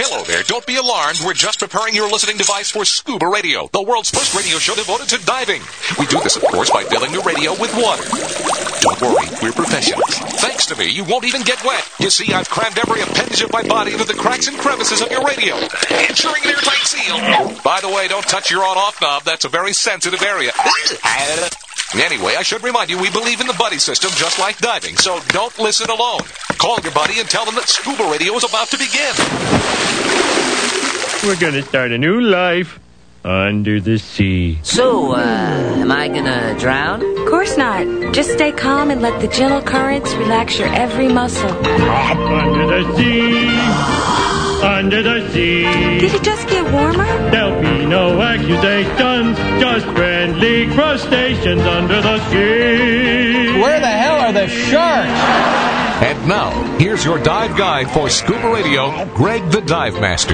Hello there. Don't be alarmed. We're just preparing your listening device for Scuba Radio, the world's first radio show devoted to diving. We do this, of course, by filling the radio with water. Don't worry, we're professionals. Thanks to me, you won't even get wet. You see, I've crammed every appendage of my body into the cracks and crevices of your radio, ensuring an airtight seal. By the way, don't touch your on-off knob. That's a very sensitive area. Anyway, I should remind you, we believe in the buddy system just like diving, so don't listen alone. Call your buddy and tell them that Scuba Radio is about to begin. We're going to start a new life under the sea. So, am I gonna drown? Of course not. Just stay calm and let the gentle currents relax your every muscle. Under the sea. Under the sea. Did it just get warmer? There'll be no accusations, just friendly crustaceans under the sea. Where the hell are the sharks? And now, here's your dive guide for Scuba Radio, Greg the Dive Master.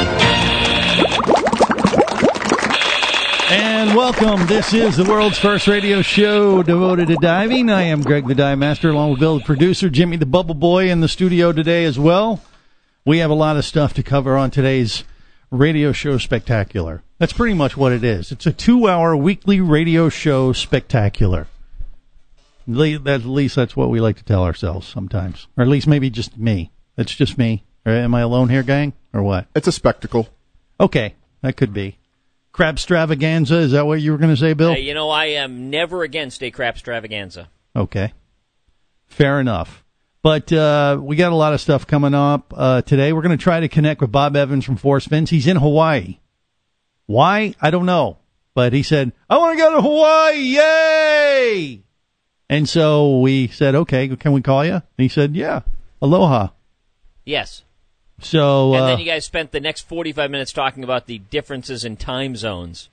And welcome. This is the world's first radio show devoted to diving. I am Greg the Dive Master, along with Bill the producer, Jimmy the Bubble Boy in the studio today as well. We have a lot of stuff to cover on today's radio show spectacular. That's pretty much what it is. It's a 2-hour weekly radio show spectacular. At least that's what we like to tell ourselves sometimes. Or at least maybe just me. It's just me. Am I alone here, gang? Or what? It's a spectacle. Okay, that could be. Crabstravaganza, is that what you were going to say, Bill? You know, I am never against a crabstravaganza. Okay. Fair enough. But we got a lot of stuff coming up today. We're going to try to connect with Bob Evans from Force Fins. He's in Hawaii. Why? I don't know. But he said, I want to go to Hawaii. Yay! And so we said, okay, can we call you? And he said, yeah. Aloha. Yes. So, and then you guys spent the next 45 minutes talking about the differences in time zones.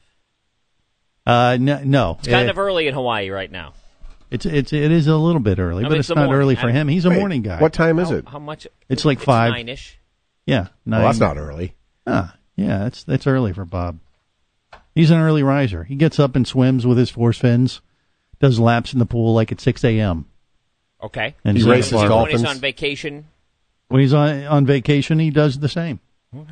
No. It's kind of early in Hawaii right now. It is a little bit early, but it's not early for him. He's a morning guy. What time is it? How much? It's like 5. 9-ish. Yeah, 9. Well, that's not early. Yeah, that's early for Bob. He's an early riser. He gets up and swims with his Force Fins, does laps in the pool like at 6 a.m. Okay. And he races dolphins. When he's on vacation? When he's on vacation, he does the same. Okay.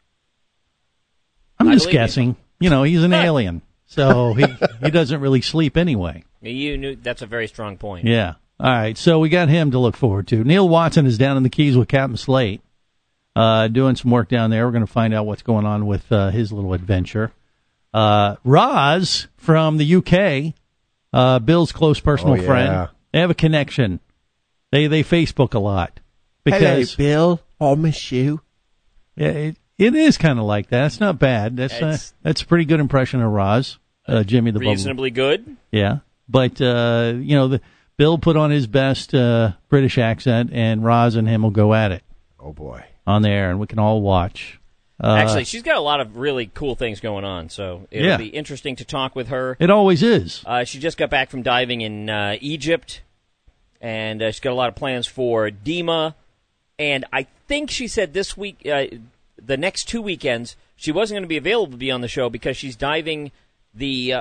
I'm just guessing. You know, he's an alien, so he doesn't really sleep anyway. You knew that's a very strong point. Yeah. All right, so we got him to look forward to. Neil Watson is down in the Keys with Captain Slate, doing some work down there. We're going to find out what's going on with his little adventure. Roz from the UK, Bill's close personal friend. They have a connection. They Facebook a lot. Because, hello, Bill. I miss you. Yeah, it is kind of like that. It's not bad. That's a pretty good impression of Roz, Jimmy the Bubble. Reasonably good. Yeah, but Bill put on his best British accent, and Roz and him will go at it. Oh boy, on the air, and we can all watch. Actually, she's got a lot of really cool things going on, so it'll be interesting to talk with her. It always is. She just got back from diving in Egypt, and she's got a lot of plans for Dima. And I think she said this week, the next 2 weekends, she wasn't going to be available to be on the show because she's diving the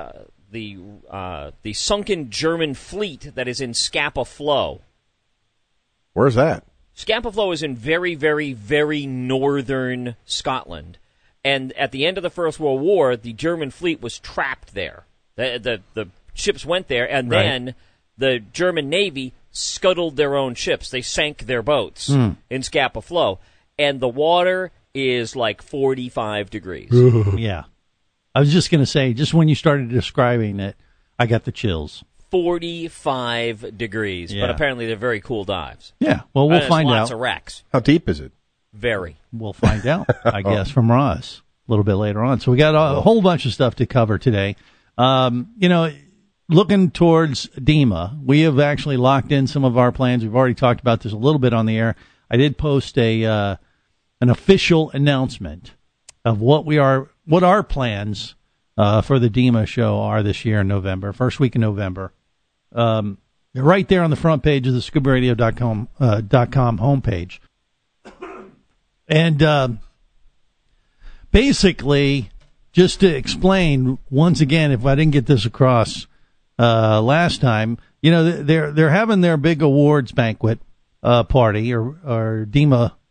sunken German fleet that is in Scapa Flow. Where's that? Scapa Flow is in very, very, very northern Scotland. And at the end of the First World War, the German fleet was trapped there. The ships went there, and then the German Navy scuttled their own ships. They sank their boats in Scapa Flow. And the water is like 45 degrees. Yeah. I was just going to say, just when you started describing it, I got the chills. 45 degrees. But apparently they're very cool dives. Yeah. Well, we'll find out. Lots of wrecks. How deep is it? Very. We'll find out, I guess, from Roz a little bit later on. So we got a whole bunch of stuff to cover today. Looking towards Dima, we have actually locked in some of our plans. We've already talked about this a little bit on the air. I did post an official announcement of what our plans for the Dima show are this year in November, first week in November. They're right there on the front page of the ScubaRadio.com homepage. And basically, just to explain once again, if I didn't get this across last time, they're having their big awards banquet party or Dima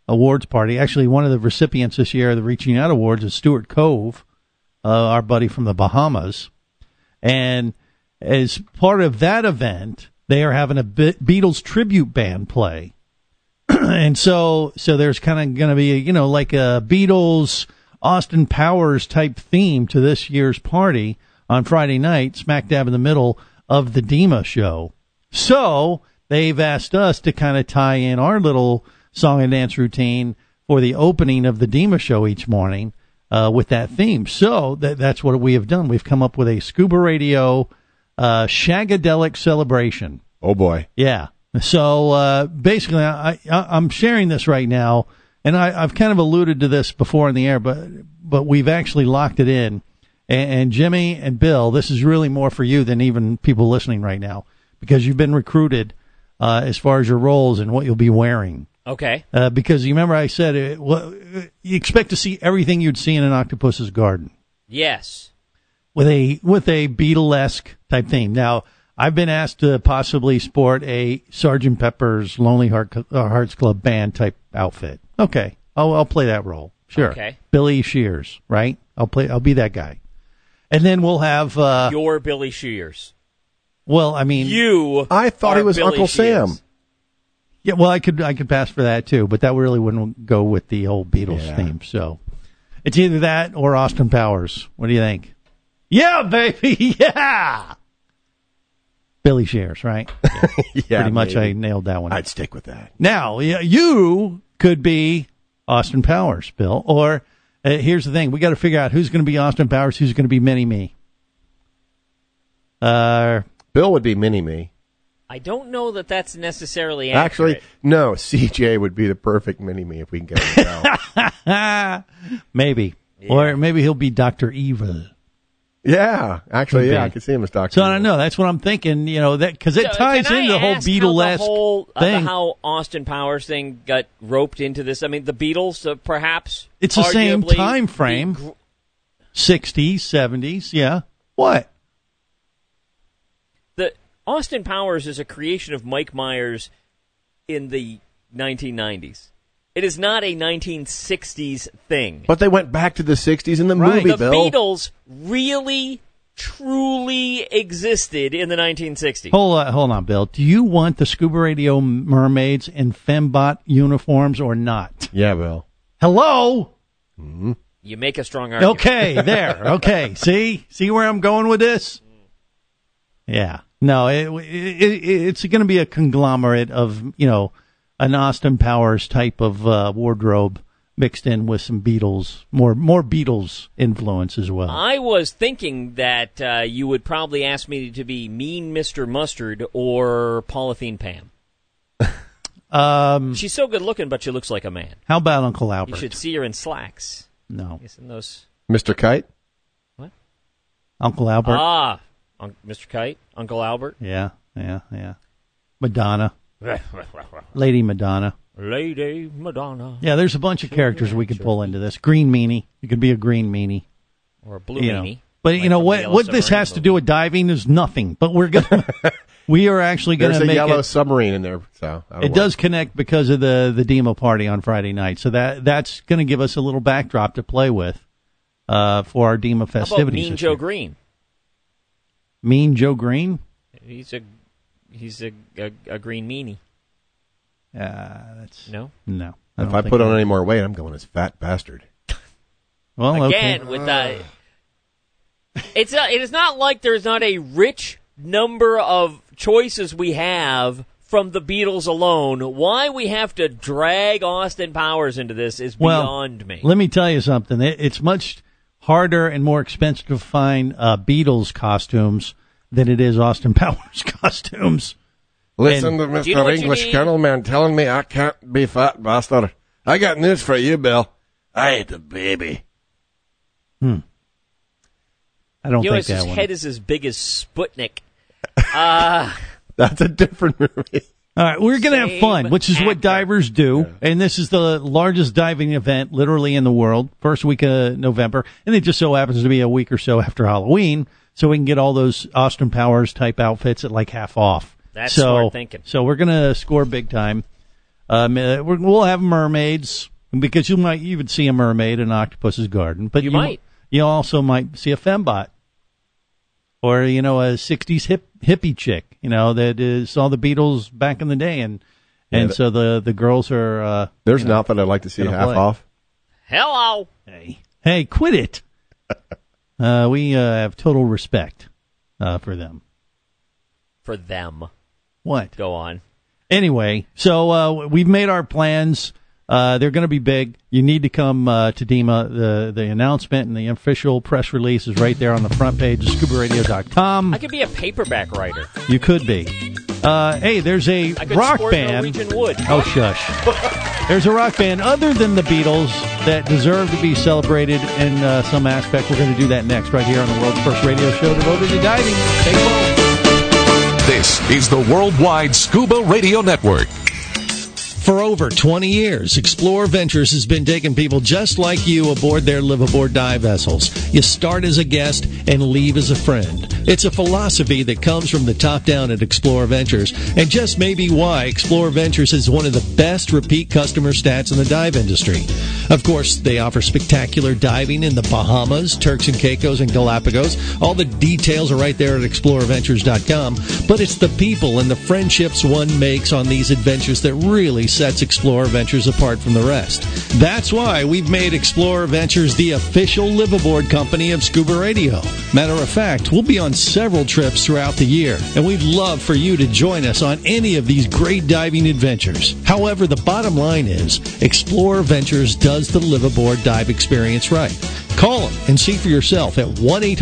awards party. Actually, one of the recipients this year of the Reaching Out Awards is Stuart Cove, our buddy from the Bahamas. And as part of that event, they are having a Beatles tribute band play. And so there's kind of going to be, like a Beatles, Austin Powers type theme to this year's party on Friday night, smack dab in the middle of the DEMA show. So they've asked us to kind of tie in our little song and dance routine for the opening of the DEMA show each morning with that theme. So that's what we have done. We've come up with a Scuba Radio Shagadelic celebration. Oh, boy. Yeah. So basically, I'm sharing this right now, and I've kind of alluded to this before in the air, but we've actually locked it in. And Jimmy and Bill, this is really more for you than even people listening right now, because you've been recruited as far as your roles and what you'll be wearing. Okay. Because you remember I said you expect to see everything you'd see in an octopus's garden. Yes. With a Beatlesque type theme. Now, I've been asked to possibly sport a Sgt. Pepper's Lonely Hearts Club Band type outfit. Okay, I'll play that role. Sure. Okay. Billy Shears, right? I'll be that guy. And then we'll have your Billy Shears. Well, I mean, I thought he was Billy Uncle Shears. Sam. Yeah, well, I could pass for that too, but that really wouldn't go with the whole Beatles theme. So it's either that or Austin Powers. What do you think? Yeah, baby, yeah. Billy Shears, right? Yeah, pretty much. maybe. I nailed that one. I'd stick with that. Now, you could be Austin Powers, Bill. Or here's the thing: we got to figure out who's going to be Austin Powers, who's going to be Mini-Me. Bill would be Mini-Me. I don't know that that's necessarily accurate. Actually, no. CJ would be the perfect Mini-Me if we can get him out. Maybe, or maybe he'll be Dr. Evil. Yeah, actually, I could see him as Dr. So I don't know. That's what I'm thinking. That because it ties into the whole Beatlesque thing. How Austin Powers thing got roped into this. I mean, the Beatles, perhaps. It's the same time frame. 60s, 70s. Yeah. What? The Austin Powers is a creation of Mike Myers in the 1990s. It is not a 1960s thing. But they went back to the 60s in the movie, the Bill. Beatles really, truly existed in the 1960s. Hold on, Bill. Do you want the Scuba Radio mermaids in Fembot uniforms or not? Yeah, Bill. Hello? Mm-hmm. You make a strong argument. Okay, there. Okay, see where I'm going with this? Yeah. No, it's going to be a conglomerate of, an Austin Powers type of wardrobe mixed in with some Beatles, more Beatles influence as well. I was thinking that you would probably ask me to be Mean Mr. Mustard or Polythene Pam. She's so good looking, but she looks like a man. How about Uncle Albert? You should see her in slacks. No. In those. Mr. Kite? What? Uncle Albert? Mr. Kite? Uncle Albert? Yeah. Madonna. Lady Madonna. Lady Madonna. Yeah, there's a bunch of characters we could pull into this. Green Meanie. You could be a green meanie. Or a blue meanie. But what this has to do with diving is nothing. But we are actually going to make it. There's a yellow submarine in there. So it does connect because of the DEMA party on Friday night. So that's going to give us a little backdrop to play with for our DEMA festivities. How about Mean Joe Green? Mean Joe Green? He's a green meanie. That's no. If I put on any more weight, I'm going as fat bastard. Well, again, with that, it is not like there's not a rich number of choices we have from the Beatles alone. Why we have to drag Austin Powers into this is beyond me. Let me tell you something. It's much harder and more expensive to find Beatles costumes than it is Austin Powers costumes. Listen to Mr. English Kennelman telling me I can't be fat bastard. I got news for you, Bill. I ain't a baby. I don't think that his one. head is as big as Sputnik. That's a different movie. All right, we're going to have fun, which is what divers do. Yeah. And this is the largest diving event literally in the world, first week of November. And it just so happens to be a week or so after Halloween, so we can get all those Austin Powers type outfits at like half off. That's smart thinking. So we're going to score big time. We'll have mermaids, because you might even see a mermaid in Octopus's Garden. But you might. You also might see a fembot. Or, a 60s hippie chick, that saw the Beatles back in the day. And so the girls are... there's an outfit I'd like to see half off. Hello! Hey, quit it! We have total respect for them. For them. What? Go on. Anyway, so we've made our plans. They're going to be big. You need to come to DEMA. The announcement and the official press release is right there on the front page of ScubaRadio.com. I could be a paperback writer. You could be. Hey, there's a rock band. Norwegian Wood. Oh, shush. There's a rock band other than the Beatles that deserve to be celebrated in some aspect. We're going to do that next right here on the world's first radio show devoted to diving. Stay close. This is the Worldwide Scuba Radio Network. For over 20 years, Explore Ventures has been taking people just like you aboard their live-aboard dive vessels. You start as a guest and leave as a friend. It's a philosophy that comes from the top down at Explore Ventures, and just maybe why Explore Ventures is one of the best repeat customer stats in the dive industry. Of course, they offer spectacular diving in the Bahamas, Turks and Caicos, and Galapagos. All the details are right there at exploreventures.com, but it's the people and the friendships one makes on these adventures that really sets Explorer Ventures apart from the rest. That's why we've made Explorer Ventures the official live-aboard company of Scuba Radio. Matter of fact, we'll be on several trips throughout the year, and we'd love for you to join us on any of these great diving adventures. However, the bottom line is, Explorer Ventures does the live-aboard dive experience right. Call them and see for yourself at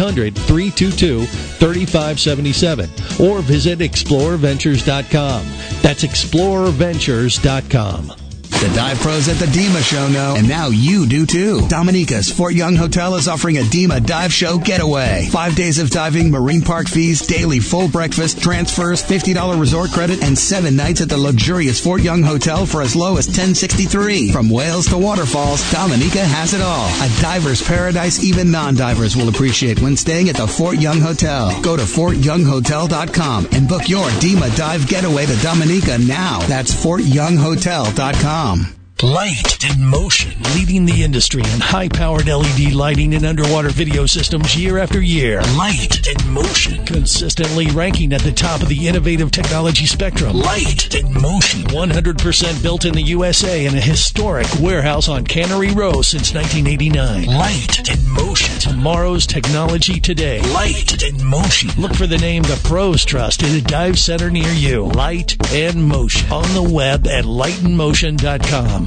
1-800-322-3577 or visit explorerventures.com. That's explorerventures.com. The dive pros at the DEMA show know, and now you do too. Dominica's Fort Young Hotel is offering a DEMA dive show getaway. 5 days of diving, marine park fees, daily full breakfast, transfers, $50 resort credit, and 7 nights at the luxurious Fort Young Hotel for as low as $1063. From whales to waterfalls, Dominica has it all. A diver's paradise even non-divers will appreciate when staying at the Fort Young Hotel. Go to FortYoungHotel.com and book your DEMA dive getaway to Dominica now. That's FortYoungHotel.com. Light and Motion, leading the industry in high-powered LED lighting and underwater video systems year after year. Light and Motion, consistently ranking at the top of the innovative technology spectrum. Light and Motion, 100% built in the USA in a historic warehouse on Cannery Row since 1989. Light and Motion, tomorrow's technology today. Light and Motion. Look for the name the pros trust in a dive center near you. Light and Motion, on the web at lightandmotion.com.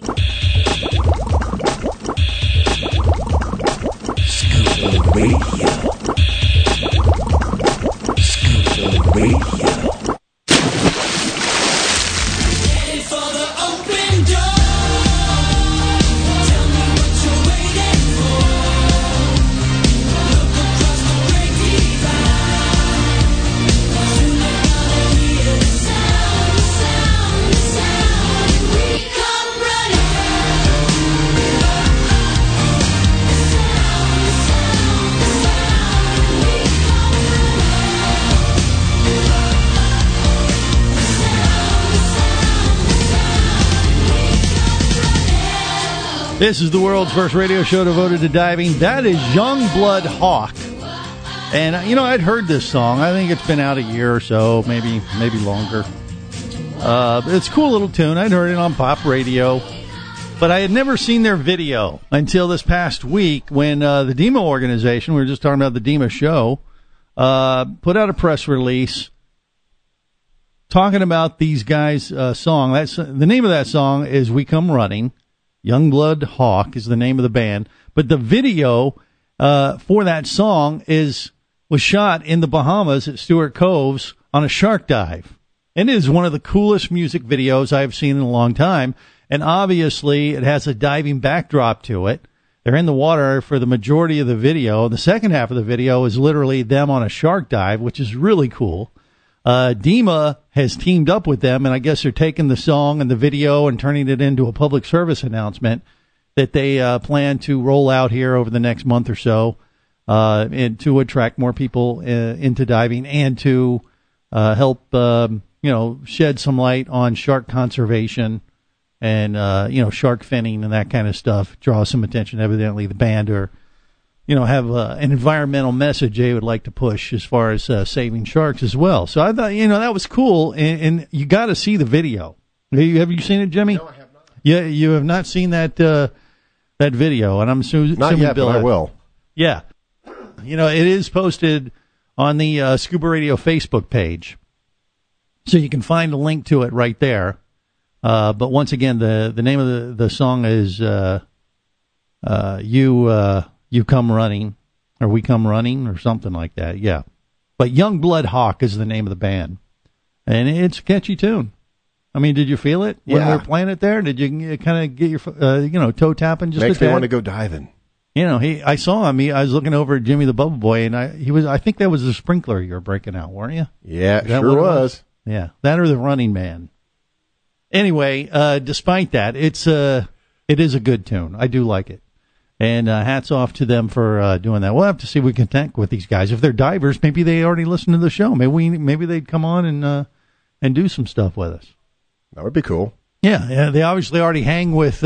Scuba Radio. Scuba Radio. Ready for the open door. Tell me what you're waiting for. Look across the great divide. Soon they're gonna hear the sound, the sound, the sound. We come running. This is the world's first radio show devoted to diving. That is Youngblood Hawk. And, I'd heard this song. I think it's been out a year or so, maybe longer. It's a cool little tune. I'd heard it on pop radio. But I had never seen their video until this past week when the DEMA organization, we were just talking about the DEMA show, put out a press release talking about these guys' song. The name of that song is We Come Running. Youngblood Hawk is the name of the band. But the video for that song was shot in the Bahamas at Stewart Coves on a shark dive. And it is one of the coolest music videos I've seen in a long time. And obviously, it has a diving backdrop to it. They're in the water for the majority of the video. The second half of the video is literally them on a shark dive, which is really cool. DEMA has teamed up with them, and I guess they're taking the song and the video and turning it into a public service announcement that they plan to roll out here over the next month or so, and to attract more people into diving and to help, shed some light on shark conservation and shark finning and that kind of stuff draws some attention. Evidently, the band are, have an environmental message they would like to push as far as saving sharks as well. So I thought, that was cool, and you got to see the video. Have you seen it, Jimmy? No, I have not. Yeah, you have not seen that video, and I'm assuming Not yet, Bill but I will. Yeah. It is posted on the Scuba Radio Facebook page, so you can find a link to it right there. But once again, the name of the song is You Come Running, or We Come Running, or something like that, yeah. But Youngblood Hawk is the name of the band, and it's a catchy tune. I mean, did you feel it when we were playing it there? Did you kind of get your, toe tapping just Makes a tad? me want to go diving. I saw him. I was looking over at Jimmy the Bubble Boy, and I think that was the sprinkler you were breaking out, weren't you? Yeah, sure was. Yeah, that or the Running Man. Anyway, despite that, it is a good tune. I do like it. And hats off to them for doing that. We'll have to see if we can connect with these guys. If they're divers, maybe they already listen to the show. Maybe they'd come on and do some stuff with us. That would be cool. Yeah, they obviously already hang with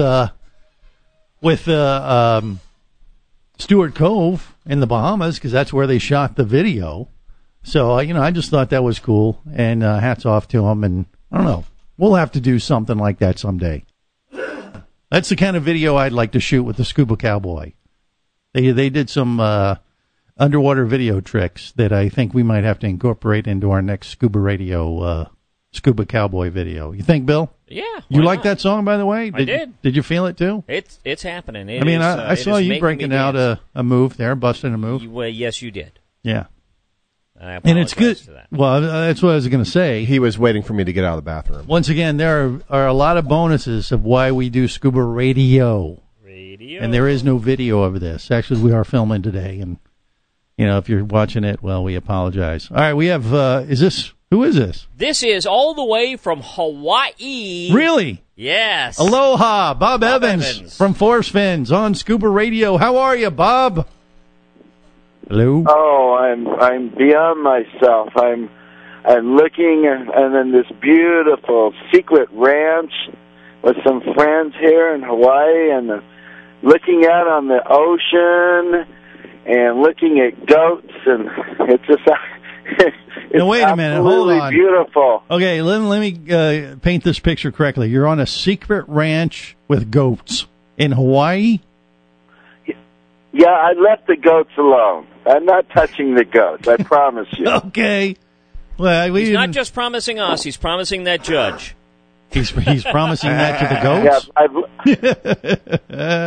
Stewart Cove in the Bahamas, because that's where they shot the video. So, I just thought that was cool, and hats off to them. And I don't know, we'll have to do something like that someday. That's the kind of video I'd like to shoot with the Scuba Cowboy. They did some underwater video tricks that I think we might have to incorporate into our next Scuba Radio Scuba Cowboy video. You think, Bill? Yeah. You like that song, by the way? I did. Did you feel it too? It's happening. I saw you breaking out a move there, busting a move. Well, yes, you did. Yeah. And it's good. Well, that's what I was going to say. He was waiting for me to get out of the bathroom. Once again, there are a lot of bonuses of why we do Scuba Radio. And there is no video of this. Actually, we are filming today, and if you're watching it, well, we apologize. All right, we have. Who is this? This is all the way from Hawaii. Really? Yes. Aloha, Bob Evans from Force Fins on Scuba Radio. How are you, Bob? Hello. Oh, I'm beyond myself. I'm looking and then this beautiful secret ranch with some friends here in Hawaii, and looking out on the ocean and looking at goats, and it's just now, wait a minute. Hold on. Beautiful. Okay, let me paint this picture correctly. You're on a secret ranch with goats in Hawaii? Yeah, I left the goats alone. I'm not touching the goats, I promise you. Okay. Well, he's not just promising us, he's promising that judge. He's promising that to the goats?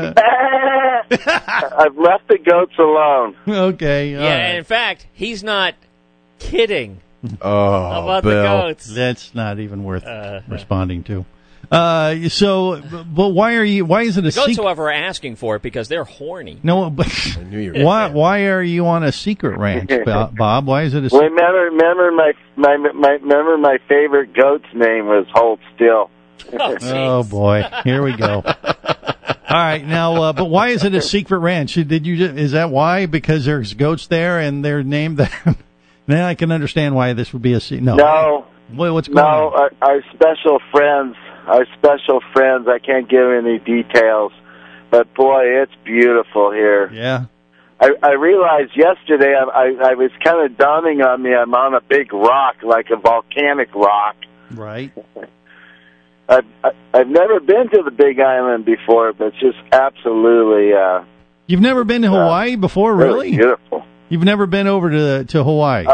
Yeah, I've left the goats alone. Okay. Yeah, and in fact, he's not kidding about Bill, the goats. That's not even worth responding to. But why is it a the goats, however, are asking for it because they're horny. No, but why are you on a secret ranch, Bob? Why is it a secret? Remember my favorite goat's name was Hold Still. Oh boy, here we go. All right, now, but why is it a secret ranch? Is that why? Because there's goats there and they're named that? Then I can understand why this would be a secret. No. What's going on? No, our special friends, I can't give any details, but boy, it's beautiful here. Yeah. I realized yesterday, I was kind of dawning on me, I'm on a big rock, like a volcanic rock. Right. I've never been to the Big Island before, but it's just absolutely... You've never been to Hawaii before, really? Beautiful. You've never been over to Hawaii?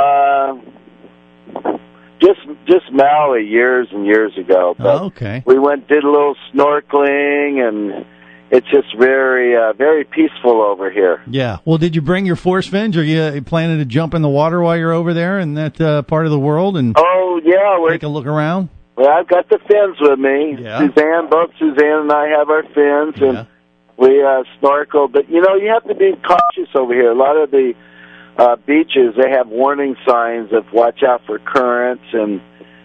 Just Maui years and years ago. But okay. We did a little snorkeling, and it's just very, very peaceful over here. Yeah. Well, did you bring your Force Fins? Are you planning to jump in the water while you're over there in that part of the world and take a look around? Well, I've got the fins with me. Yeah. Both Suzanne and I have our fins, and we snorkel. But, you have to be cautious over here. A lot of the beaches, they have warning signs of watch out for currents, and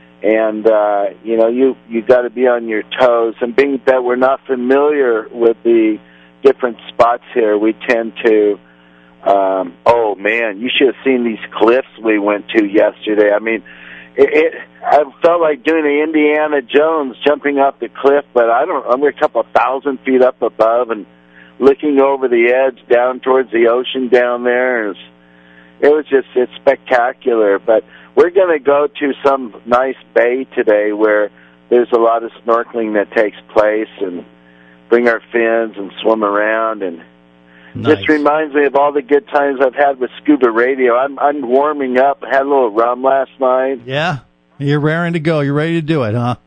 you got to be on your toes. And being that we're not familiar with the different spots here, we tend to, you should have seen these cliffs we went to yesterday. I mean, I felt like doing the Indiana Jones, jumping off the cliff, but we're a couple of 1,000 feet up above and looking over the edge down towards the ocean down there. It's spectacular. But we're going to go to some nice bay today where there's a lot of snorkeling that takes place, and bring our fins and swim around, and just reminds me of all the good times I've had with scuba radio. I'm warming up. I had a little rum last night. Yeah, you're raring to go. You're ready to do it, huh?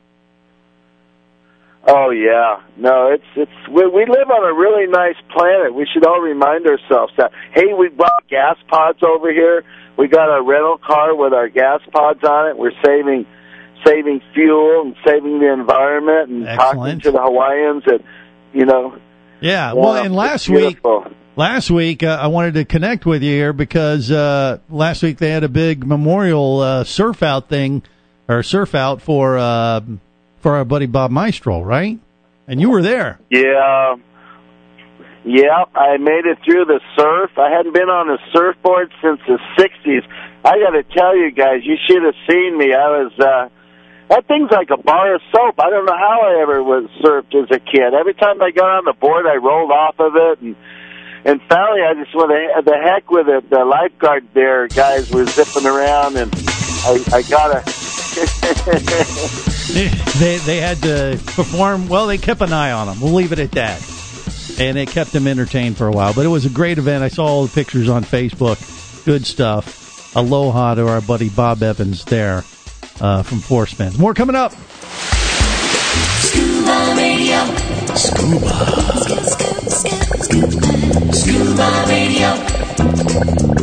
Oh yeah, no, we live on a really nice planet. We should all remind ourselves that. Hey, we brought gas pods over here. We got a rental car with our gas pods on it. We're saving fuel and saving the environment, and talking to the Hawaiians that, Yeah, well, and last week I wanted to connect with you here because last week they had a big memorial surf out for our buddy Bob Maestro, right? And you were there. Yeah, I made it through the surf. I hadn't been on a surfboard since the 60s. I got to tell you guys, you should have seen me. That thing's like a bar of soap. I don't know how I ever was surfed as a kid. Every time I got on the board, I rolled off of it, and finally I just went the heck with it. The lifeguard there guys were zipping around, and I got to... They had to perform. Well, they kept an eye on them. We'll leave it at that. And it kept them entertained for a while. But it was a great event. I saw all the pictures on Facebook. Good stuff. Aloha to our buddy Bob Evans there from Four Spins. More coming up. Scuba Radio. Scuba. Scuba Radio.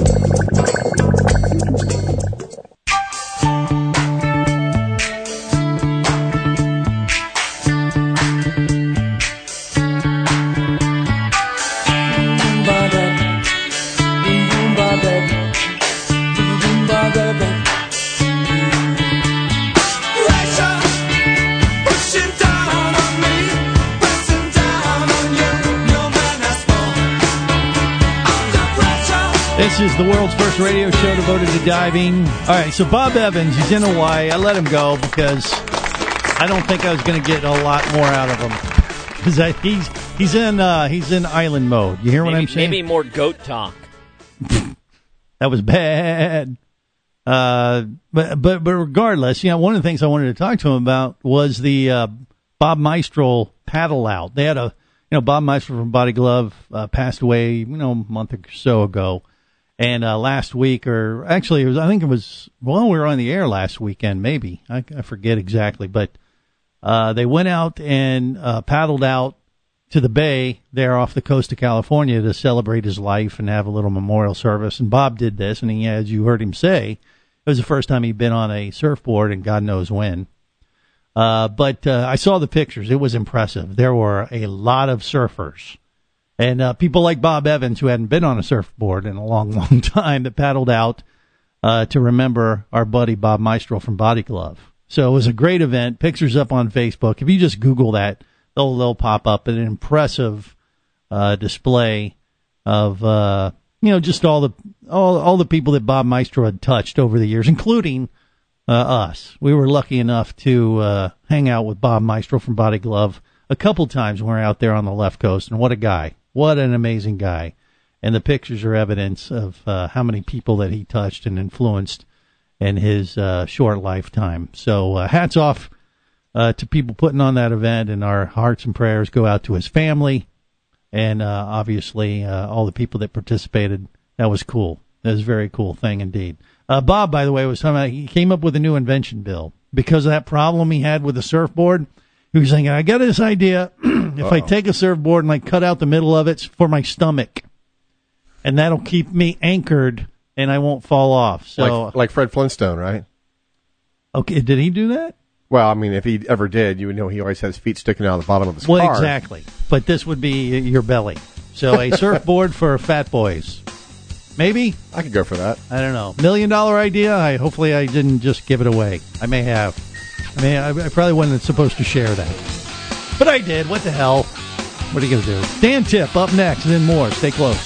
This is the world's first radio show devoted to diving. All right, so Bob Evans, he's in Hawaii. I let him go because I don't think I was going to get a lot more out of him. Because he's in island mode. You hear what I'm saying? Maybe more goat talk. That was bad. But regardless, one of the things I wanted to talk to him about was the Bob Maestro paddle out. They had Bob Maestro from Body Glove passed away, a month or so ago. And last week, or actually, we were on the air last weekend, maybe. I forget exactly. But they went out and paddled out to the bay there off the coast of California to celebrate his life and have a little memorial service. And Bob did this, and he, as you heard him say, it was the first time he'd been on a surfboard, and God knows when. But I saw the pictures. It was impressive. There were a lot of surfers. And people like Bob Evans, who hadn't been on a surfboard in a long, long time, that paddled out to remember our buddy Bob Maestro from Body Glove. So it was a great event. Pictures up on Facebook. If you just Google that, they'll pop up. An impressive display of just all the people that Bob Maestro had touched over the years, including us. We were lucky enough to hang out with Bob Maestro from Body Glove a couple times when we were out there on the left coast, and what a guy. What an amazing guy. And the pictures are evidence of how many people that he touched and influenced in his short lifetime. So hats off to people putting on that event, and our hearts and prayers go out to his family and obviously all the people that participated. That was cool. That was a very cool thing indeed. Bob, by the way, was talking about, he came up with a new invention, Bill, because of that problem he had with the surfboard. He was saying, I got this idea. If I take a surfboard and I cut out the middle of it, it's for my stomach. And that'll keep me anchored and I won't fall off. So like Fred Flintstone, right? Okay, did he do that? Well, I mean, if he ever did, you would know he always has feet sticking out of the bottom of his car. Well, exactly. But this would be your belly. So a surfboard for fat boys. Maybe? I could go for that. I don't know. $1 million idea? Hopefully I didn't just give it away. I may have. I probably wasn't supposed to share that. But I did. What the hell? What are you going to do? Dan Tip up next, and then more. Stay close.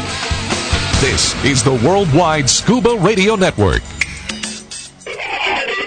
This is the Worldwide Scuba Radio Network.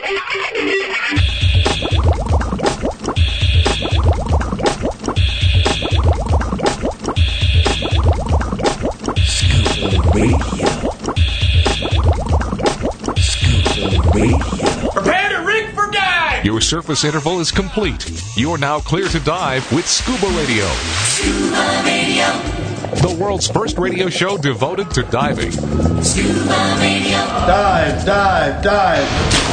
surface interval is complete. You're now clear to dive with Scuba Radio. Scuba Radio. The world's first radio show devoted to diving. Scuba Radio. Dive, dive, dive.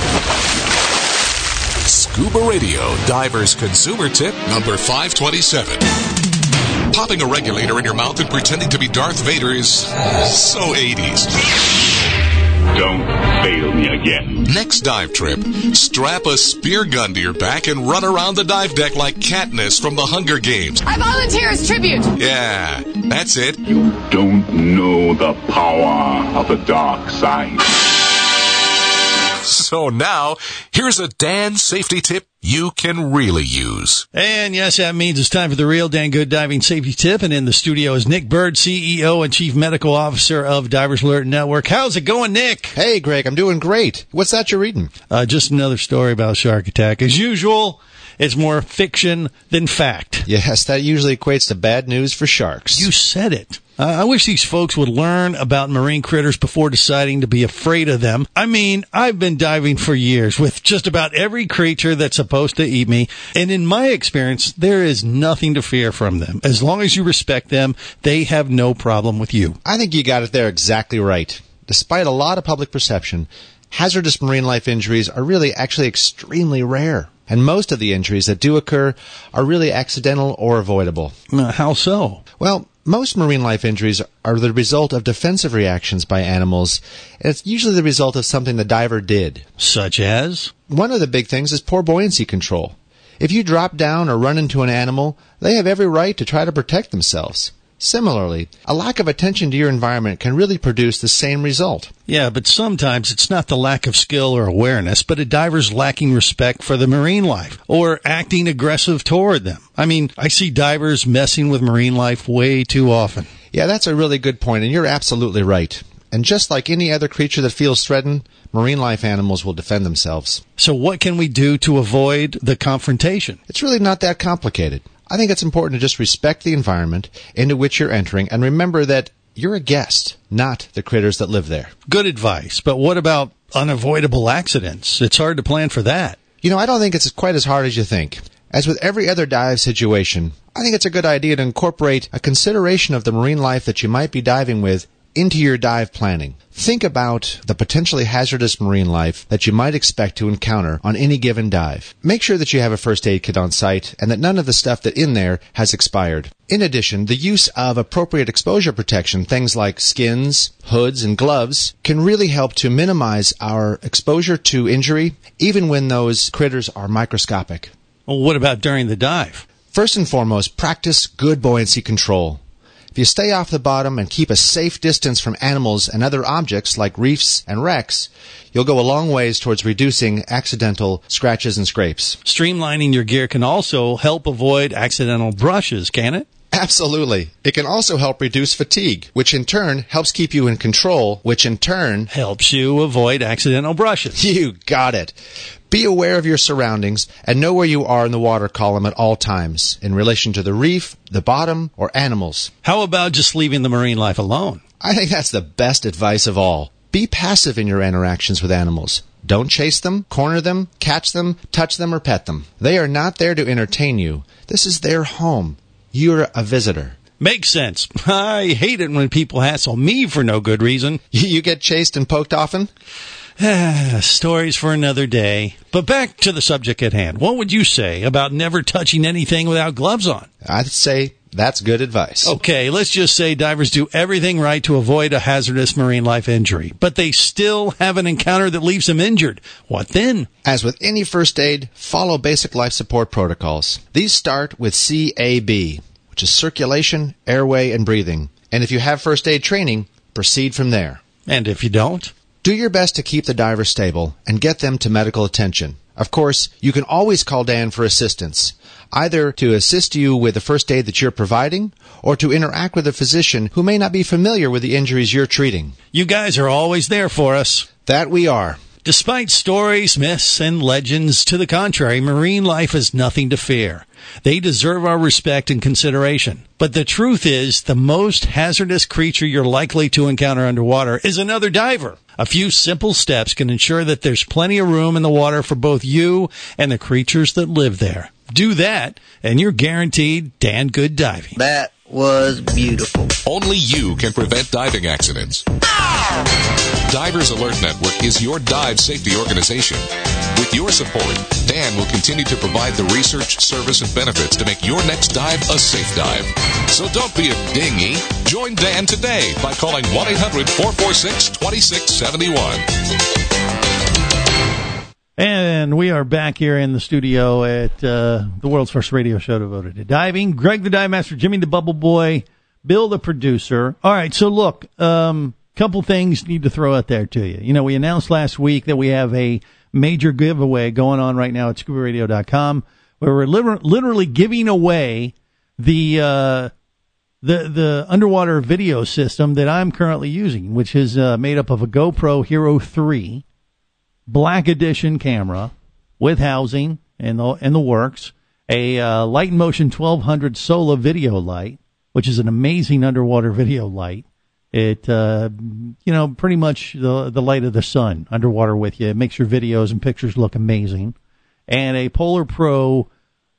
Scuba Radio Diver's Consumer Tip number 527. Popping a regulator in your mouth and pretending to be Darth Vader is so 80s. Don't fail me again. Next dive trip, strap a spear gun to your back and run around the dive deck like Katniss from the Hunger Games. I volunteer as tribute. Yeah, that's it. You don't know the power of the dark side. So now, here's a Dan safety tip you can really use. And yes, that means it's time for the real Dan Good Diving Safety Tip. And in the studio is Nick Bird, CEO and Chief Medical Officer of Divers Alert Network. How's it going, Nick? Hey, Greg, I'm doing great. What's that you're reading? Just another story about a shark attack. As usual, it's more fiction than fact. Yes, that usually equates to bad news for sharks. You said it. I wish these folks would learn about marine critters before deciding to be afraid of them. I mean, I've been diving for years with just about every creature that's supposed to eat me, and in my experience, there is nothing to fear from them. As long as you respect them, they have no problem with you. I think you got it there exactly right. Despite a lot of public perception, hazardous marine life injuries are really actually extremely rare. And most of the injuries that do occur are really accidental or avoidable. How so? Well, most marine life injuries are the result of defensive reactions by animals, and it's usually the result of something the diver did. Such as? One of the big things is poor buoyancy control. If you drop down or run into an animal, they have every right to try to protect themselves. Similarly, a lack of attention to your environment can really produce the same result. Yeah, but sometimes it's not the lack of skill or awareness, but a diver's lacking respect for the marine life or acting aggressive toward them. I mean, I see divers messing with marine life way too often. Yeah, that's a really good point, and you're absolutely right. And just like any other creature that feels threatened, marine life animals will defend themselves. So what can we do to avoid the confrontation? It's really not that complicated. I think it's important to just respect the environment into which you're entering and remember that you're a guest, not the critters that live there. Good advice, but what about unavoidable accidents? It's hard to plan for that. You know, I don't think it's quite as hard as you think. As with every other dive situation, I think it's a good idea to incorporate a consideration of the marine life that you might be diving with into your dive planning. Think about the potentially hazardous marine life that you might expect to encounter on any given dive. Make sure that you have a first aid kit on site and that none of the stuff that's in there has expired. In addition, the use of appropriate exposure protection, things like skins, hoods, and gloves, can really help to minimize our exposure to injury, even when those critters are microscopic. Well, what about during the dive? First and foremost, practice good buoyancy control. If you stay off the bottom and keep a safe distance from animals and other objects like reefs and wrecks, you'll go a long ways towards reducing accidental scratches and scrapes. Streamlining your gear can also help avoid accidental brushes, can it? Absolutely. It can also help reduce fatigue, which in turn helps keep you in control, which in turn helps you avoid accidental brushes. You got it. Be aware of your surroundings and know where you are in the water column at all times in relation to the reef, the bottom, or animals. How about just leaving the marine life alone? I think that's the best advice of all. Be passive in your interactions with animals. Don't chase them, corner them, catch them, touch them, or pet them. They are not there to entertain you. This is their home. You're a visitor. Makes sense. I hate it when people hassle me for no good reason. You get chased and poked often? Stories for another day. But back to the subject at hand. What would you say about never touching anything without gloves on? I'd say that's good advice. Okay, let's just say divers do everything right to avoid a hazardous marine life injury, but they still have an encounter that leaves them injured. What then? As with any first aid, follow basic life support protocols. These start with CAB, which is circulation, airway, and breathing. And if you have first aid training, proceed from there. And if you don't? Do your best to keep the diver stable and get them to medical attention. Of course, you can always call Dan for assistance, either to assist you with the first aid that you're providing or to interact with a physician who may not be familiar with the injuries you're treating. You guys are always there for us. That we are. Despite stories, myths, and legends to the contrary, marine life has nothing to fear. They deserve our respect and consideration. But the truth is, the most hazardous creature you're likely to encounter underwater is another diver. A few simple steps can ensure that there's plenty of room in the water for both you and the creatures that live there. Do that, and you're guaranteed damn good diving. That was beautiful. Only you can prevent diving accidents. Divers Alert Network is your dive safety organization. With your support, Dan will continue to provide the research, service, and benefits to make your next dive a safe dive. So don't be a dinghy. Join Dan today by calling 1-800-446-2671. And we are back here in the studio at the world's first radio show devoted to diving. Greg the Dive Master, Jimmy the Bubble Boy, Bill the producer. All right, so look, couple things need to throw out there to you. You know, we announced last week that we have a major giveaway going on right now at ScubaRadio.com, where we're literally giving away the underwater video system that I'm currently using, which is made up of a GoPro Hero 3 Black Edition camera with housing and the works, a Light in Motion 1200 Sola video light, which is an amazing underwater video light. It, pretty much the light of the sun underwater with you. It makes your videos and pictures look amazing. And a Polar Pro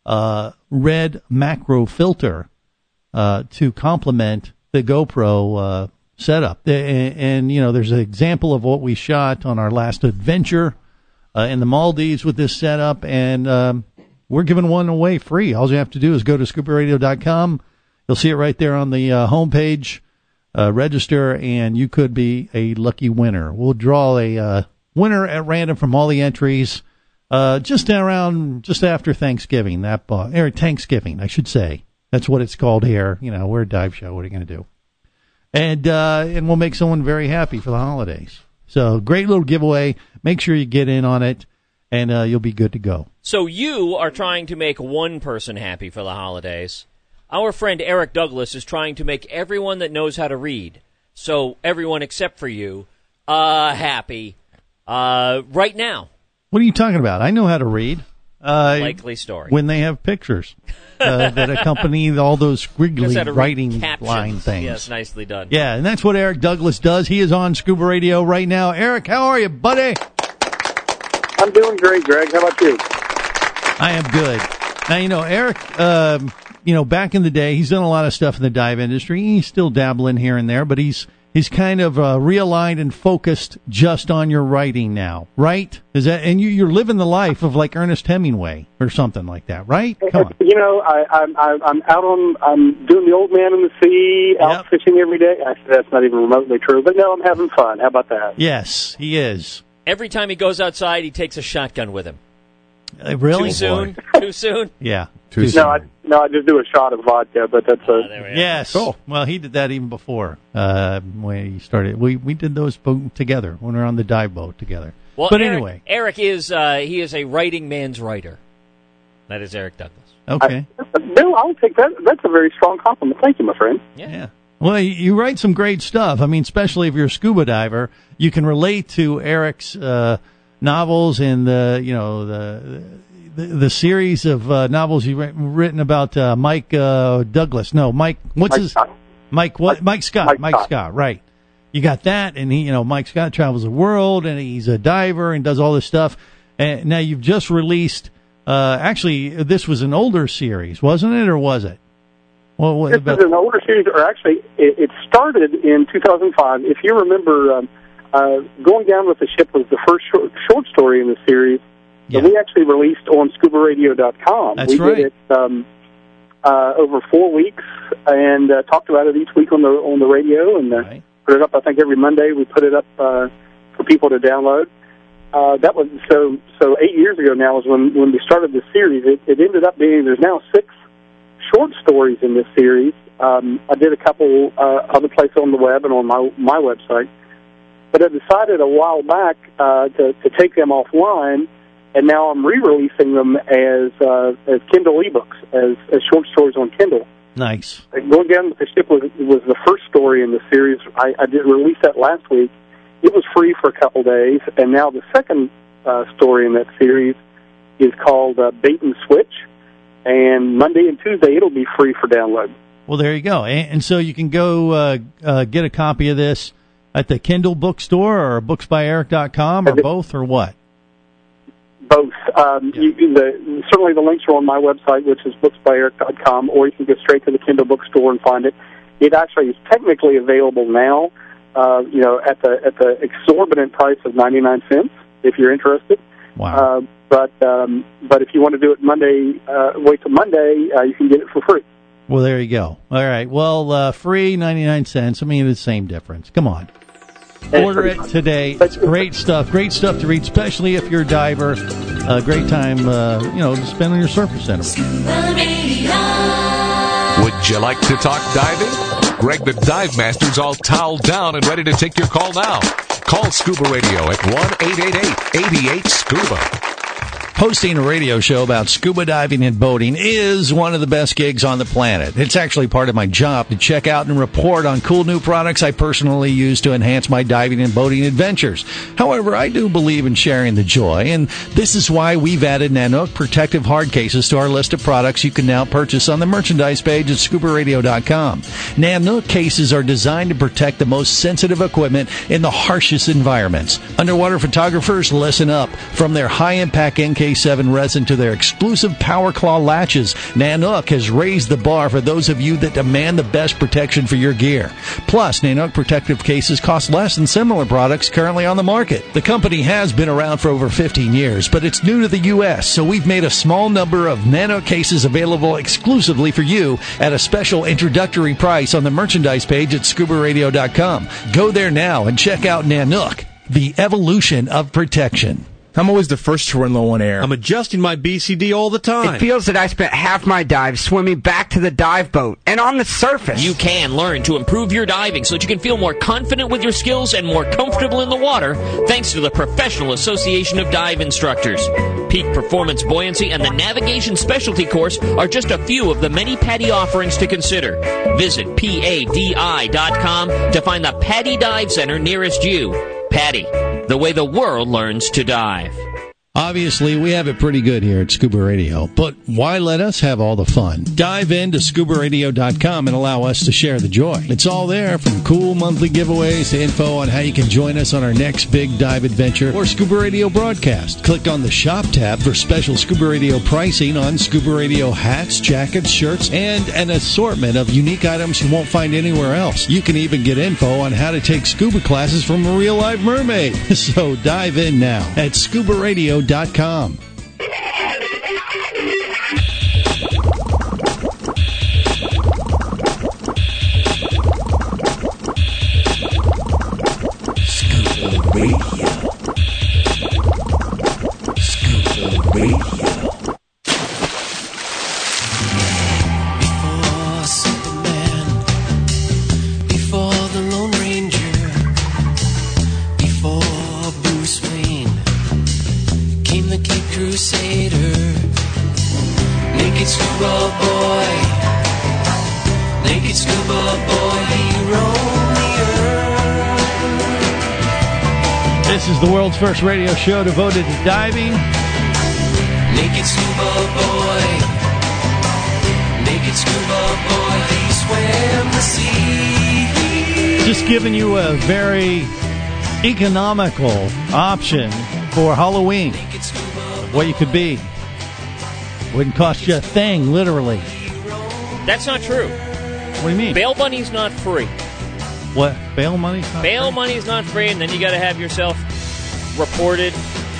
red macro filter to complement the GoPro setup. And, there's an example of what we shot on our last adventure in the Maldives with this setup. And we're giving one away free. All you have to do is go to ScubaRadio.com. You'll see it right there on the homepage. Register, and you could be a lucky winner. We'll draw a winner at random from all the entries just after Thanksgiving. Thanksgiving, I should say. That's what it's called here. You know, we're a dive show. What are you going to do? And we'll make someone very happy for the holidays. So great little giveaway. Make sure you get in on it, and you'll be good to go. So you are trying to make one person happy for the holidays. Our friend Eric Douglas is trying to make everyone that knows how to read, so everyone except for you, happy right now. What are you talking about? I know how to read. Likely story. When they have pictures that accompany all those squiggly writing line things. Yes, nicely done. Yeah, and that's what Eric Douglas does. He is on Scuba Radio right now. Eric, how are you, buddy? I'm doing great, Greg. How about you? I am good. Now, Eric, back in the day, he's done a lot of stuff in the dive industry. He's still dabbling here and there, but he's kind of realigned and focused just on your writing now, right? Is that, and you're living the life of like Ernest Hemingway or something like that, right? Come on. I'm out I'm doing the old man in the sea, out fishing every day. Actually, that's not even remotely true, but no, I'm having fun. How about that? Yes, he is. Every time he goes outside, he takes a shotgun with him. Really? Too soon? Too soon? Yeah. Too soon. I just do a shot of vodka, but that's yes. Cool. Well, he did that even before when he started. We did those together when we were on the dive boat together. Well, but anyway, Eric is he is a writing man's writer. That is Eric Douglas. Okay. Bill, I'll take that. That's a very strong compliment. Thank you, my friend. Yeah. Well, you write some great stuff. I mean, especially if you're a scuba diver, you can relate to Eric's novels and the series of novels you've written about Mike Douglas. No, Mike. What's his? Scott. Mike what? Mike Scott. Mike Scott. Right. You got that, and Mike Scott travels the world, and he's a diver and does all this stuff. And now you've just released. Actually, this was an older series, wasn't it, or was it? Well, this is an older series, or actually, it started in 2005. If you remember, Going Down with the Ship was the first short story in the series. Yeah. We actually released on ScubaRadio.com. That's we right. did it over 4 weeks and talked about it each week on the radio and put it up. I think every Monday we put it up for people to download. That was so 8 years ago now is when we started this series. It ended up being there's now 6 short stories in this series. I did a couple other places on the web and on my website, but I decided a while back to take them offline. And now I'm re-releasing them as Kindle ebooks, as short stories on Kindle. Nice. Going Down with the Ship was the first story in the series. I did release that last week. It was free for a couple days, and now the second story in that series is called Bait and Switch. And Monday and Tuesday it'll be free for download. Well, there you go. And so you can go get a copy of this At the Kindle bookstore or booksbyeric.com or both or what? Both. Certainly the links are on my website, which is booksbyeric.com, or you can go straight to the Kindle bookstore and find it. It actually is technically available now, at the exorbitant price of 99 cents, if you're interested. Wow. But if you want to do it Monday, wait till Monday, you can get it for free. Well, there you go. All right. Well, free, 99 cents. I mean, the same difference. Come on. Order it today. It's great stuff. Great stuff to read, especially if you're a diver. Great time, to spend on your surface center. Would you like to talk diving? Greg the Dive Master's all toweled down and ready to take your call now. Call Scuba Radio at 1-888-88-SCUBA. Hosting a radio show about scuba diving and boating is one of the best gigs on the planet. It's actually part of my job to check out and report on cool new products I personally use to enhance my diving and boating adventures. However, I do believe in sharing the joy, and this is why we've added Nanook protective hard cases to our list of products you can now purchase on the merchandise page at scubaradio.com. Nanook cases are designed to protect the most sensitive equipment in the harshest environments. Underwater photographers, listen up. From their high-impact NK7 resin to their exclusive Power Claw latches, Nanook has raised the bar for those of you that demand the best protection for your gear. Plus, Nanook protective cases cost less than similar products currently on the market. The company has been around for over 15 years, but it's new to the U.S., so we've made a small number of Nanook cases available exclusively for you at a special introductory price on the merchandise page at scubaradio.com. Go there now and check out Nanook, the evolution of protection. I'm always the first to run low on air. I'm adjusting my BCD all the time. It feels that I spent half my dive swimming back to the dive boat and on the surface. You can learn to improve your diving so that you can feel more confident with your skills and more comfortable in the water thanks to the Professional Association of Dive Instructors. Peak Performance Buoyancy and the Navigation Specialty Course are just a few of the many PADI offerings to consider. Visit PADI.com to find the PADI Dive Center nearest you. PADI, the way the world learns to dive. Obviously, we have it pretty good here at Scuba Radio, but why let us have all the fun? Dive into scubaradio.com and allow us to share the joy. It's all there, from cool monthly giveaways to info on how you can join us on our next big dive adventure or Scuba Radio broadcast. Click on the Shop tab for special Scuba Radio pricing on Scuba Radio hats, jackets, shirts, and an assortment of unique items you won't find anywhere else. You can even get info on how to take scuba classes from a real-life mermaid. So dive in now at scubaradio.com. Scuba Radio. Scuba Radio. Before Superman, before the Lone Ranger, before Bruce Wayne, came the Cape Crusader, naked scuba boy, naked scuba boy, he roamed the earth. This is the world's first radio show devoted to diving. Naked scuba boy, naked scuba boy, he swam the sea. Just giving you a very economical option for Halloween. What you could be. Wouldn't cost you a thing, literally. That's not true. What do you mean? Bail money's not free. What? Bail money? Bail money's not free, and then you got to have yourself reported.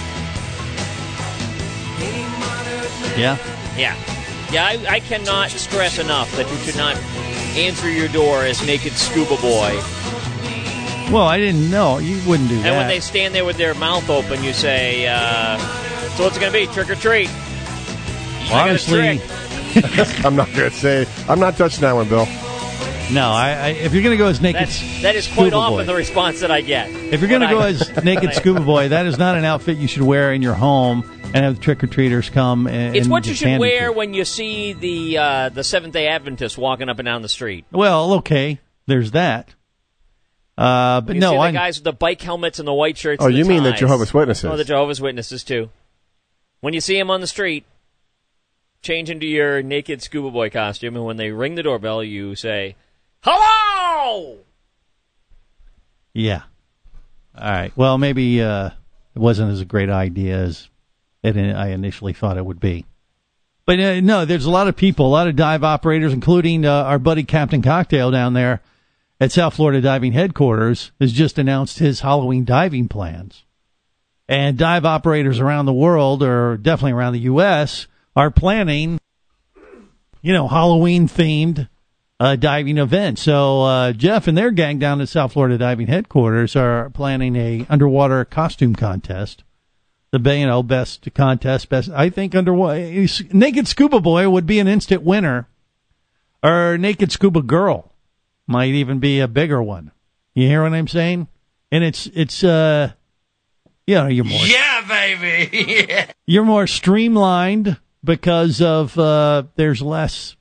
Yeah? Yeah. Yeah, I cannot stress enough that you should not answer your door as naked scuba boy. Well, I didn't know. You wouldn't do that. And when they stand there with their mouth open, you say, so what's it going to be? Trick or treat? Well, honestly, I'm not going to say. I'm not touching that one, Bill. No, if you're going to go as naked that is quite scuba often boy, the response that I get. If you're going to go as naked scuba boy, that is not an outfit you should wear in your home and have trick-or-treaters come and it's what you just should hand it wear to you. when you see the Seventh-day Adventists walking up and down the street. Well, okay, there's that. But you no, see the I'm guys with the bike helmets and the white shirts. Oh, and the you mean the ties. Jehovah's Witnesses? Oh, the Jehovah's Witnesses too. When you see them on the street, change into your naked scuba boy costume, and when they ring the doorbell, you say, "Hello!" Yeah. All right. Well, maybe it wasn't as a great idea as I initially thought it would be. But no, there's a lot of people, a lot of dive operators, including our buddy Captain Cocktail down there at South Florida Diving Headquarters, has just announced his Halloween diving plans. And dive operators around the world, or definitely around the U.S., are planning, Halloween-themed diving events. So Jeff and their gang down at South Florida Diving Headquarters are planning a underwater costume contest. The best contest, I think Naked Scuba Boy would be an instant winner, or Naked Scuba Girl might even be a bigger one. You hear what I'm saying? And it's you're more baby. You're more streamlined because of there's less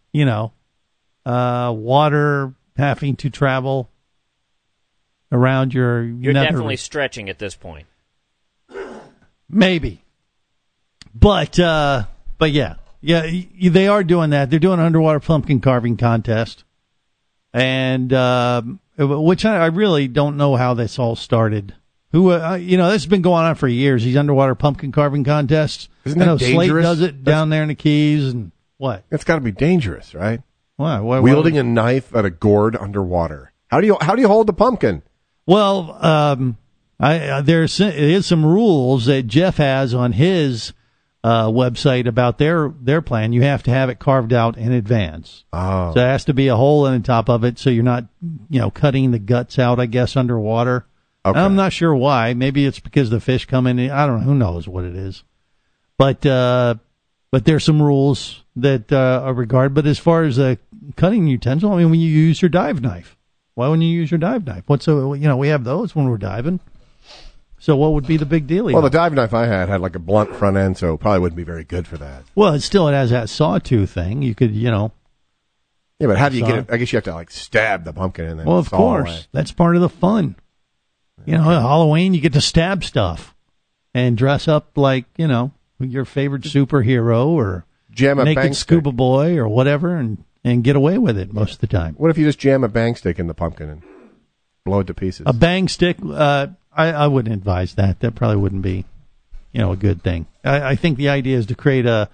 water having to travel around your. You're definitely stretching at this point. Maybe, but yeah, they are doing that. They're doing an underwater pumpkin carving contest, and which I really don't know how this all started. This has been going on for years. These underwater pumpkin carving contests. Isn't that dangerous? Slate does it down there in the Keys, and what? It's got to be dangerous, right? Why? Wielding a knife at a gourd underwater. How do you hold the pumpkin? Well, there is some rules that Jeff has on his website about their plan. You have to have it carved out in advance. Oh. So there has to be a hole in the top of it, so you're not, cutting the guts out, I guess, underwater. Okay. I'm not sure why. Maybe it's because the fish come in. I don't know. Who knows what it is? But there's some rules that are regarded. But as far as a cutting utensil, when you use your dive knife, why wouldn't you use your dive knife? We have those when we're diving. So what would be the big deal? Well, the dive knife I had like a blunt front end, so it probably wouldn't be very good for that. Well, it has that sawtooth thing. You could, Yeah, but how do you get it? I guess you have to stab the pumpkin and then Well, of course. Away. That's part of the fun. Halloween, you get to stab stuff and dress up like, your favorite superhero or Naked Scuba Boy or whatever and get away with it most of the time. What if you just jam a bang stick in the pumpkin and blow it to pieces? A bang stick, I wouldn't advise that. That probably wouldn't be, a good thing. I think the idea is to create a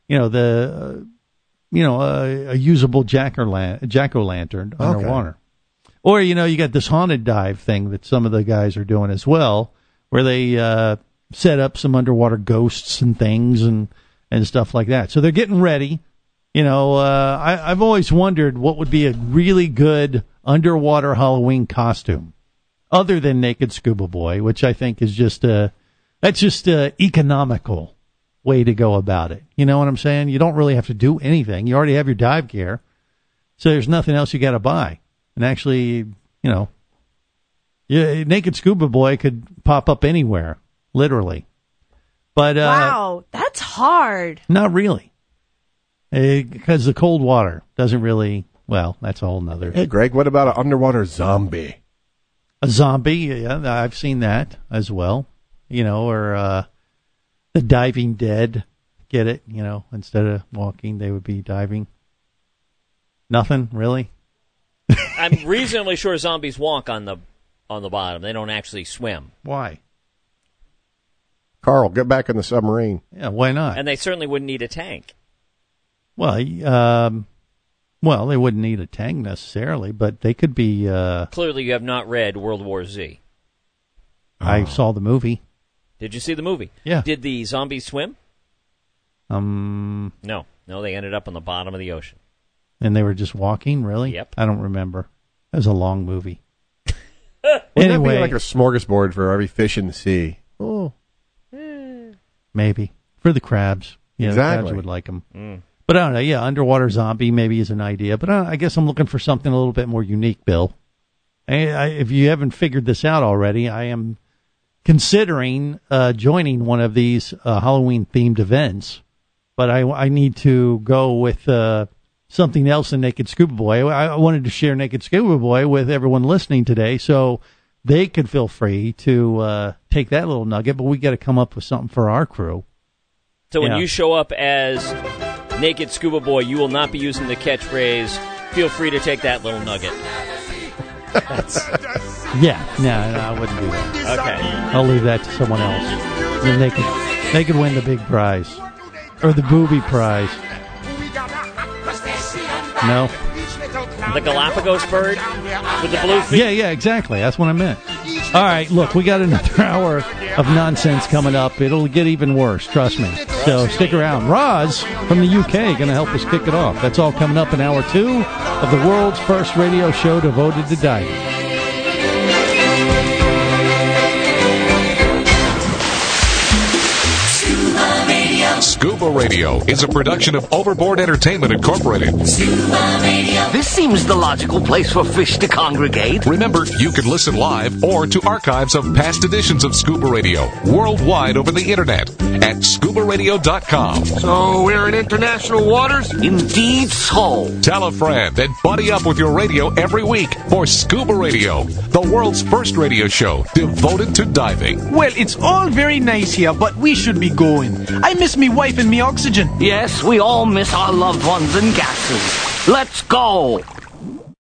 usable jack-o'-lantern underwater. Okay. Or, you got this haunted dive thing that some of the guys are doing as well, where they set up some underwater ghosts and things and stuff like that. So they're getting ready. I've always wondered what would be a really good underwater Halloween costume, other than Naked Scuba Boy, which I think is just a economical way to go about it. You know what I'm saying? You don't really have to do anything. You already have your dive gear, so there's nothing else you got to buy. And actually, Naked Scuba Boy could pop up anywhere, literally. But wow, that's hard. Not really, because the cold water doesn't really. Well, that's a whole nother. Hey, Greg, what about an underwater zombie? A zombie, yeah, I've seen that as well. Or the diving dead. Get it? Instead of walking, they would be diving. Nothing really. I'm reasonably sure zombies walk on the bottom. They don't actually swim. Why? Carl, get back in the submarine. Yeah, why not? And they certainly wouldn't need a tank. Well, they wouldn't need a tank necessarily, but they could be. Clearly, you have not read World War Z. I saw the movie. Did you see the movie? Yeah. Did the zombies swim? No, they ended up on the bottom of the ocean. And they were just walking, really? Yep. I don't remember. That was a long movie. Wouldn't that be like a smorgasbord for every fish in the sea? Oh. Maybe. For the crabs. Yeah, exactly. The crabs would like them. Mm. But I don't know. Yeah, underwater zombie maybe is an idea. But I guess I'm looking for something a little bit more unique, Bill. If you haven't figured this out already, I am considering joining one of these Halloween-themed events. But I need to go with something else than Naked Scuba Boy. I wanted to share Naked Scuba Boy with everyone listening today so they could feel free to take that little nugget, but we got to come up with something for our crew. So when you show up as Naked Scuba Boy, you will not be using the catchphrase, feel free to take that little nugget. Yeah, no, I wouldn't do that. Okay. I'll leave that to someone else. Then they could win the big prize. Or the booby prize. No? The Galapagos bird with the blue feet? Yeah, exactly. That's what I meant. All right, look, we got another hour of nonsense coming up. It'll get even worse, trust me. So stick around. Roz from the UK going to help us kick it off. That's all coming up in hour 2 of the world's first radio show devoted to diving. Scuba Radio is a production of Overboard Entertainment Incorporated. Scuba Radio. This seems the logical place for fish to congregate. Remember, you can listen live or to archives of past editions of Scuba Radio worldwide over the internet at scubaradio.com. So we're in international waters? Indeed so. Tell a friend and buddy up with your radio every week for Scuba Radio, the world's first radio show devoted to diving. Well, it's all very nice here, but we should be going. I miss me wife and me oxygen. Yes, we all miss our loved ones and gases. Let's go.